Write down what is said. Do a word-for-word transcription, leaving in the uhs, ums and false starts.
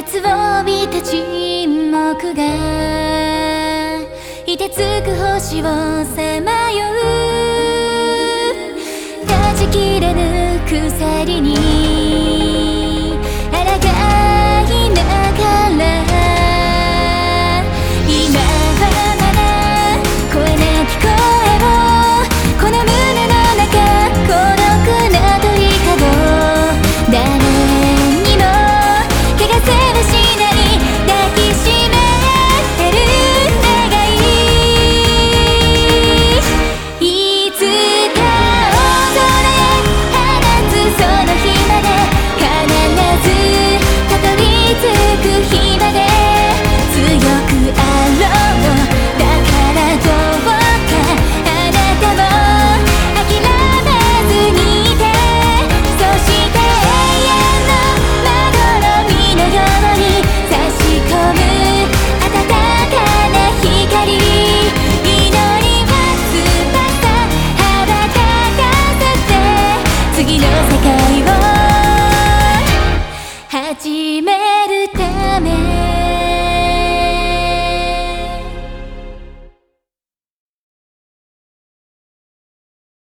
熱を帯びた沈黙が凍てつく星をさまよう断ち切れぬ鎖に抗いながら今はまだ声なき声をこの胸の中孤独な鳥かご誰にも怪我せはしない抱きしめてる願いいつか大空へ放つその日まで必ずたどり着く日まで強くあろうだからどうかあなたを諦めずにいてそして永遠のまどろみのように差し込む温かな光祈りは翼羽ばたかせて次の世界を始めるため